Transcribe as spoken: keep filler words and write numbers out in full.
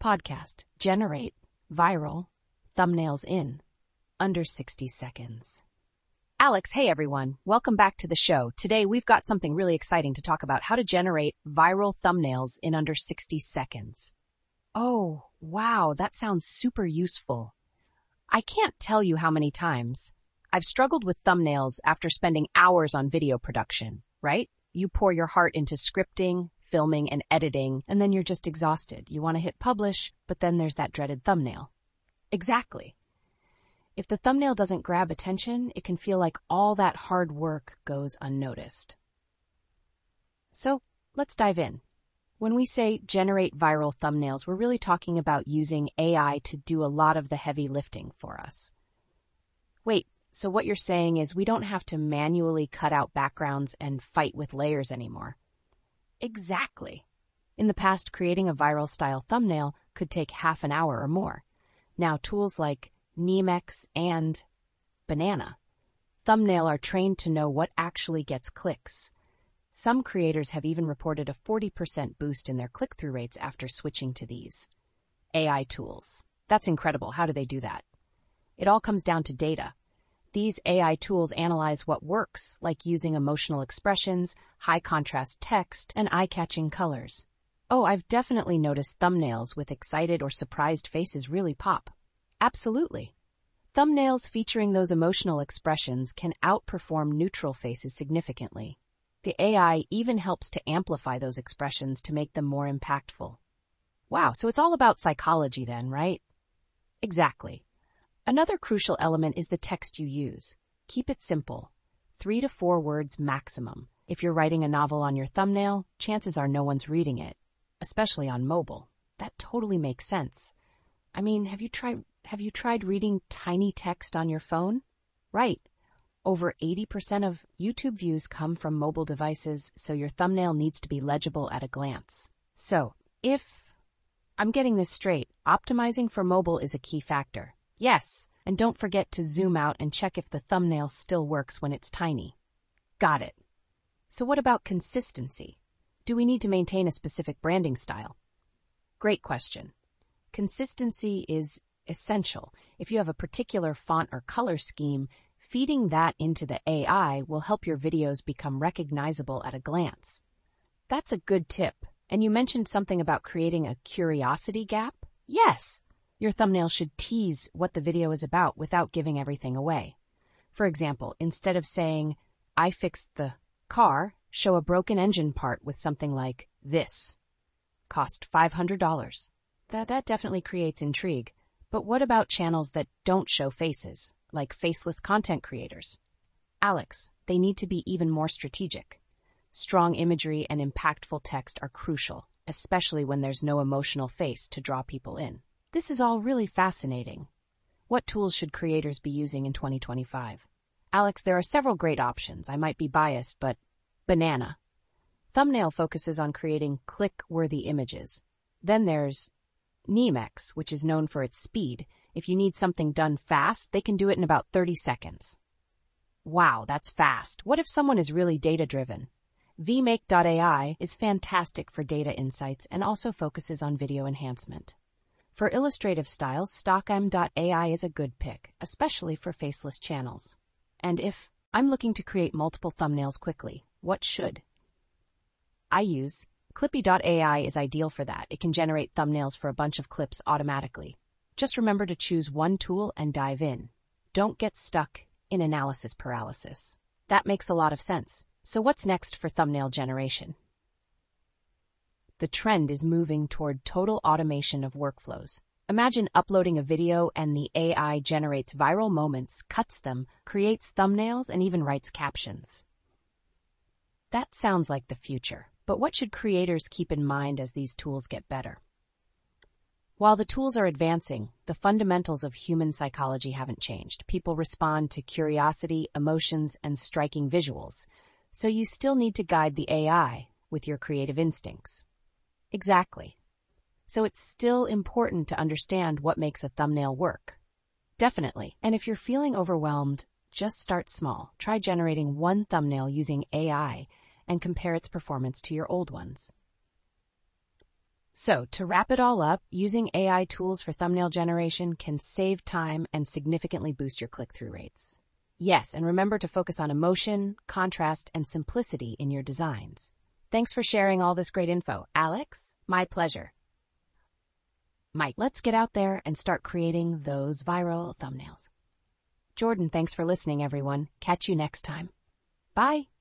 podcast, generate viral thumbnails in under sixty seconds. Alex, hey everyone, welcome back to the show. Today we've got something really exciting to talk about: how to generate viral thumbnails in under sixty seconds. Oh, wow, that sounds super useful. I can't tell you how many times I've struggled with thumbnails after spending hours on video production, right? You pour your heart into scripting, filming, and editing, and then you're just exhausted. You want to hit publish, but then there's that dreaded thumbnail. Exactly. If the thumbnail doesn't grab attention, it can feel like all that hard work goes unnoticed. So let's dive in. When we say generate viral thumbnails, we're really talking about using A I to do a lot of the heavy lifting for us. Wait, so what you're saying is we don't have to manually cut out backgrounds and fight with layers anymore? Exactly. In the past, creating a viral style thumbnail could take half an hour or more. Now, tools like Nemex and Banana Thumbnail are trained to know what actually gets clicks. Some creators have even reported a forty percent boost in their click-through rates after switching to these A I tools. That's incredible. How do they do that? It all comes down to data. These A I tools analyze what works, like using emotional expressions, high-contrast text, and eye-catching colors. Oh, I've definitely noticed thumbnails with excited or surprised faces really pop. Absolutely. Thumbnails featuring those emotional expressions can outperform neutral faces significantly. The A I even helps to amplify those expressions to make them more impactful. Wow, so it's all about psychology then, right? Exactly. Another crucial element is the text you use. Keep it simple. Three to four words maximum. If you're writing a novel on your thumbnail, chances are no one's reading it, especially on mobile. That totally makes sense. I mean, have you tried have you tried reading tiny text on your phone? Right. Over eighty percent of YouTube views come from mobile devices, so your thumbnail needs to be legible at a glance. So, if I'm getting this straight, optimizing for mobile is a key factor. Yes, and don't forget to zoom out and check if the thumbnail still works when it's tiny. Got it. So what about consistency? Do we need to maintain a specific branding style? Great question. Consistency is essential. If you have a particular font or color scheme, feeding that into the A I will help your videos become recognizable at a glance. That's a good tip. And you mentioned something about creating a curiosity gap? Yes! Your thumbnail should tease what the video is about without giving everything away. For example, instead of saying, "I fixed the car," show a broken engine part with something like, "This cost five hundred dollars. That, that definitely creates intrigue. But what about channels that don't show faces, like faceless content creators? Alex, they need to be even more strategic. Strong imagery and impactful text are crucial, especially when there's no emotional face to draw people in. This is all really fascinating. What tools should creators be using in twenty twenty-five? Alex, there are several great options. I might be biased, but Banana Thumbnail focuses on creating click-worthy images. Then there's Nemex, which is known for its speed. If you need something done fast, they can do it in about thirty seconds. Wow, that's fast. What if someone is really data-driven? vmake dot A I is fantastic for data insights and also focuses on video enhancement. For illustrative styles, stockm dot A I is a good pick, especially for faceless channels. And if I'm looking to create multiple thumbnails quickly, what should I use? Clippy dot A I is ideal for that. It can generate thumbnails for a bunch of clips automatically. Just remember to choose one tool and dive in. Don't get stuck in analysis paralysis. That makes a lot of sense. So what's next for thumbnail generation? The trend is moving toward total automation of workflows. Imagine uploading a video and the A I generates viral moments, cuts them, creates thumbnails, and even writes captions. That sounds like the future. But what should creators keep in mind as these tools get better? While the tools are advancing, the fundamentals of human psychology haven't changed. People respond to curiosity, emotions, and striking visuals. So you still need to guide the A I with your creative instincts. Exactly. So it's still important to understand what makes a thumbnail work. Definitely. And if you're feeling overwhelmed, just start small. Try generating one thumbnail using A I and compare its performance to your old ones. So, to wrap it all up, using A I tools for thumbnail generation can save time and significantly boost your click-through rates. Yes, and remember to focus on emotion, contrast, and simplicity in your designs. Thanks for sharing all this great info, Alex. My pleasure. Mike, let's get out there and start creating those viral thumbnails. Jordan, thanks for listening, everyone. Catch you next time. Bye.